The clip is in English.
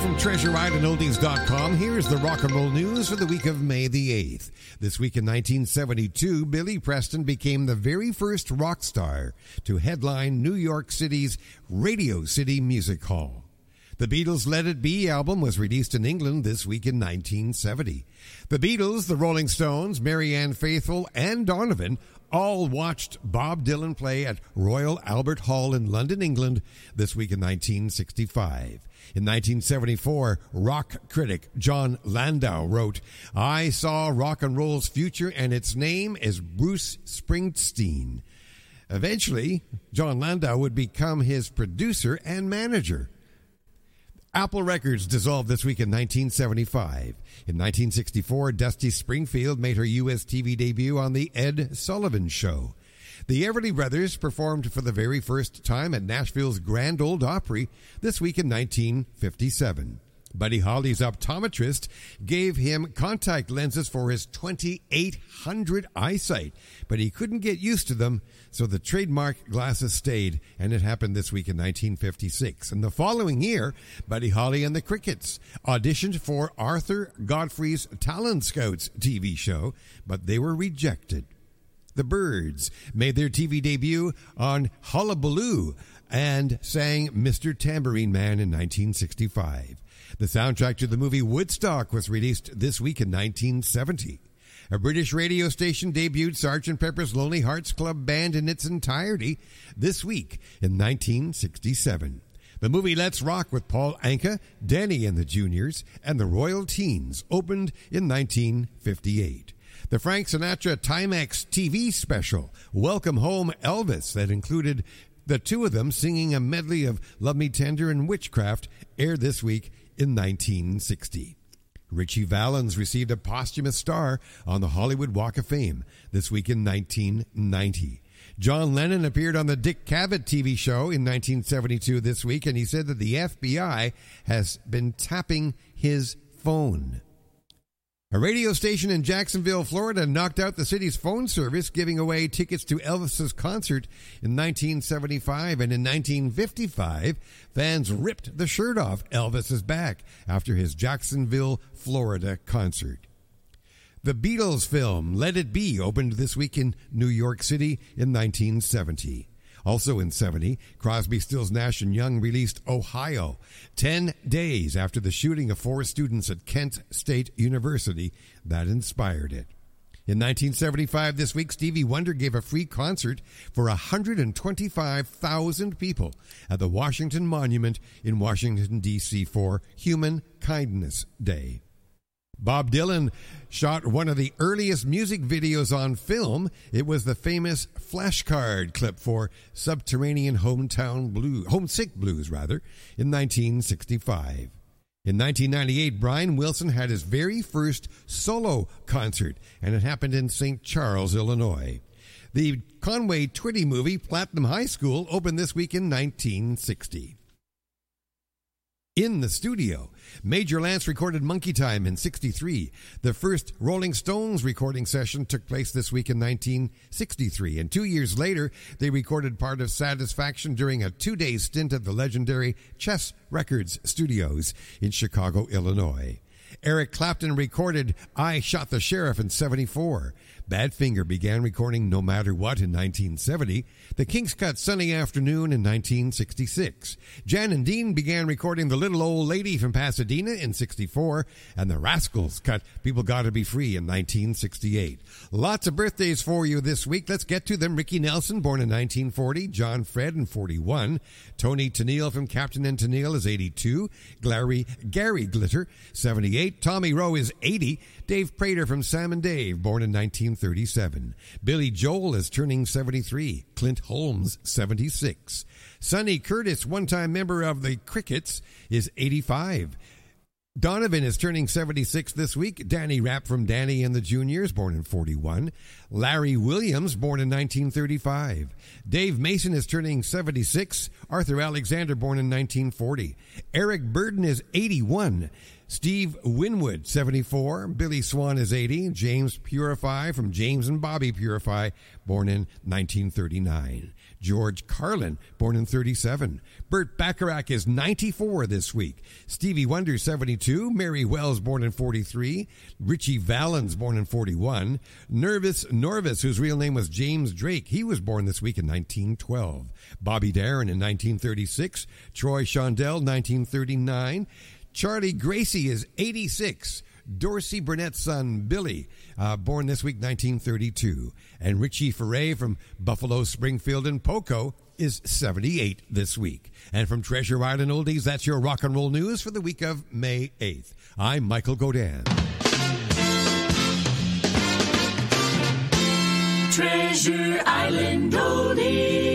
from TreasureIslandOldies.com, here's the rock and roll news for the week of May the 8th. This week in 1972, Billy Preston became the very first rock star to headline New York City's Radio City Music Hall. The Beatles' Let It Be album was released in England this week in 1970. The Beatles, the Rolling Stones, Marianne Faithfull, and Donovan all watched Bob Dylan play at Royal Albert Hall in London, England this week in 1965. In 1974, rock critic John Landau wrote, "I saw rock and roll's future and its name is Bruce Springsteen." Eventually, John Landau would become his producer and manager. Apple Records dissolved this week in 1975. In 1964, Dusty Springfield made her U.S. TV debut on The Ed Sullivan Show. The Everly Brothers performed for the very first time at Nashville's Grand Ole Opry this week in 1957. Buddy Holly's optometrist gave him contact lenses for his 2800 eyesight, but he couldn't get used to them, so the trademark glasses stayed, and it happened this week in 1956. And the following year, Buddy Holly and the Crickets auditioned for Arthur Godfrey's Talent Scouts TV show, but they were rejected. The Byrds made their TV debut on Hullabaloo and sang Mr. Tambourine Man in 1965. The soundtrack to the movie Woodstock was released this week in 1970. A British radio station debuted Sgt. Pepper's Lonely Hearts Club Band in its entirety this week in 1967. The movie Let's Rock with Paul Anka, Danny and the Juniors, and the Royal Teens opened in 1958. The Frank Sinatra Timex TV special, Welcome Home Elvis, that included the two of them singing a medley of Love Me Tender and Witchcraft, aired this week in 1960. Richie Valens received a posthumous star on the Hollywood Walk of Fame this week in 1990. John Lennon appeared on the Dick Cavett TV show in 1972 this week, and he said that the FBI has been tapping his phone. A radio station in Jacksonville, Florida, knocked out the city's phone service, giving away tickets to Elvis's concert in 1975. And in 1955, fans ripped the shirt off Elvis's back after his Jacksonville, Florida concert. The Beatles film Let It Be opened this week in New York City in 1970. Also in 70, Crosby, Stills, Nash & Young released Ohio, 10 days after the shooting of 4 students at Kent State University that inspired it. In 1975, this week, Stevie Wonder gave a free concert for 125,000 people at the Washington Monument in Washington, D.C. for Human Kindness Day. Bob Dylan shot one of the earliest music videos on film. It was the famous flashcard clip for Subterranean Homesick Blues, in 1965. In 1998, Brian Wilson had his very first solo concert, and it happened in St. Charles, Illinois. The Conway Twitty movie, Platinum High School, opened this week in 1960. In the studio, Major Lance recorded Monkey Time in 1963. The first Rolling Stones recording session took place this week in 1963. And 2 years later, they recorded part of Satisfaction during a 2-day stint at the legendary Chess Records studios in Chicago, Illinois. Eric Clapton recorded I Shot the Sheriff in 1974. Badfinger began recording No Matter What in 1970. The Kinks cut Sunny Afternoon in 1966. Jan and Dean began recording The Little Old Lady from Pasadena in 1964. And the Rascals cut People Gotta Be Free in 1968. Lots of birthdays for you this week. Let's get to them. Ricky Nelson, born in 1940. John Fred in 41. Tony Tennille from Captain and Tennille is 82. Gary Glitter, 78. Tommy Rowe is 80. Dave Prater from Sam and Dave, born in 1937. Billy Joel is turning 73. Clint Holmes, 76. Sonny Curtis, one-time member of the Crickets, is 85. Donovan is turning 76 this week. Danny Rapp from Danny and the Juniors, born in 41. Larry Williams, born in 1935. Dave Mason is turning 76. Arthur Alexander, born in 1940. Eric Burden is 81. Steve Winwood, 74. Billy Swan is 80. James Purify from James and Bobby Purify, born in 1939. George Carlin, born in 37. Burt Bacharach is 94 this week. Stevie Wonder, 72. Mary Wells, born in 43. Richie Valens, born in 41. Nervis Norvis, whose real name was James Drake, he was born this week in 1912. Bobby Darin in 1936. Troy Shondell, 1939. Charlie Gracie is 86. Dorsey Burnett's son, Billy, born this week, 1932. And Richie Ferre from Buffalo, Springfield, and Poco is 78 this week. And from Treasure Island Oldies, that's your rock and roll news for the week of May 8th. I'm Michael Godin. Treasure Island Oldies.